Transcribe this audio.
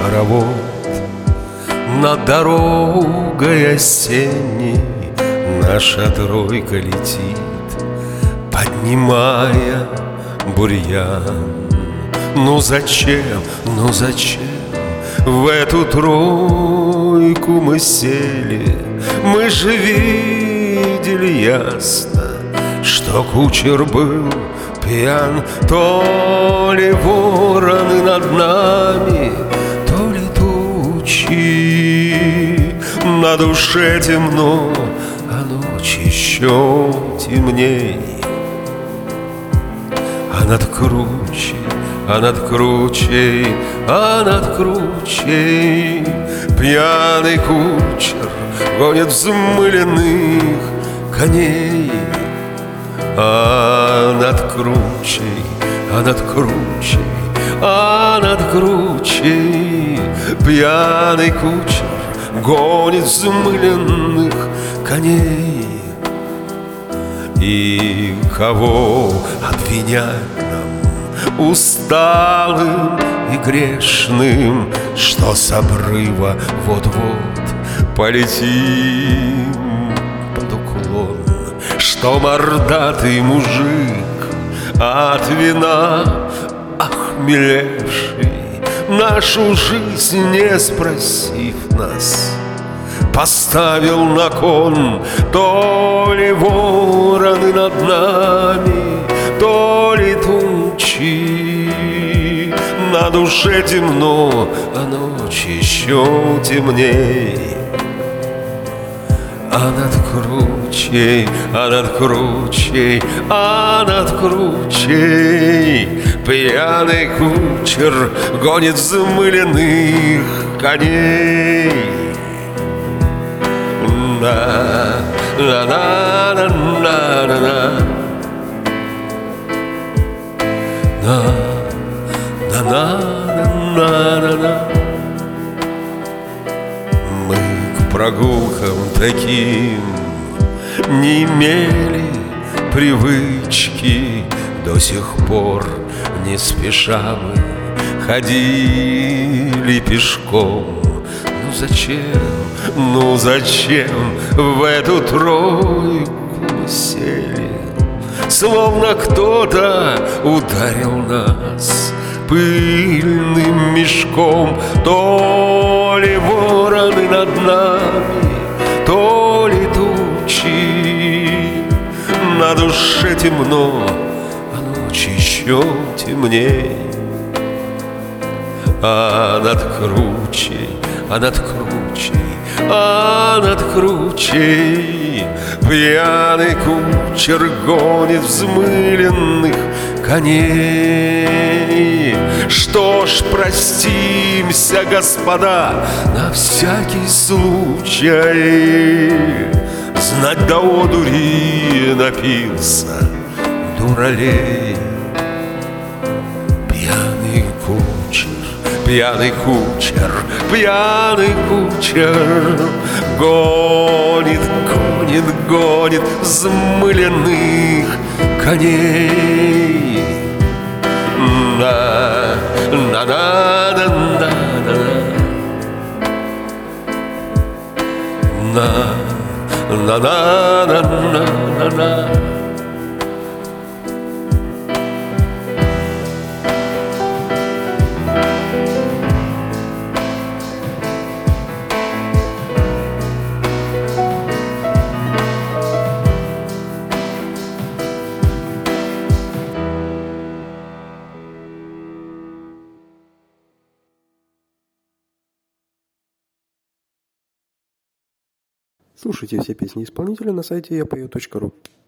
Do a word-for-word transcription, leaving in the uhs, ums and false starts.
хоровод над дорогой осенней. Наша тройка летит, поднимая бурьян. Ну зачем, ну зачем в эту тройку мы сели? Мы же видели ясно, что кучер был пьян. То ли вороны над нами, то ли тучи. На душе темно, а ночь еще темней. А над кручей, а над кручей, а над кручей пьяный кучер гонит взмыленных коней. А над кручей, а над кручей, а над кручей пьяный кучер гонит взмыленных коней. И кого обвинять нам, усталым и грешным, что с обрыва вот-вот полетим под уклон, что мордатый мужик от вина охмелевший, нашу жизнь не спросив нас, поставил на кон. То ли вороны над нами, то ли тучи. На душе темно, а ночь еще темней. А над кручей, а над кручей, а над кручей пьяный кучер гонит взмыленных коней. На на на на на на на на на на на на. Мы к прогулкам таким не имели привычки, до сих пор не спеша мы ходили пешком. Ну зачем, ну зачем в эту тройку мы сели? Словно кто-то ударил нас пыльным мешком. То ли вороны над нами, то ли тучи. На душе темно, а ночь еще темней. А над кручей, а над кручей, а над кручей пьяный кучер гонит взмыленных коней. Что ж, простимся, господа, на всякий случай. Знать до одури напился дуралей. Пьяный кучер, пьяный кучер, пьяный кучер гонит, гонит, гонит взмыленных коней. На на на на на на на на на на на. Слушайте все песни исполнителя на сайте я пою точка ру.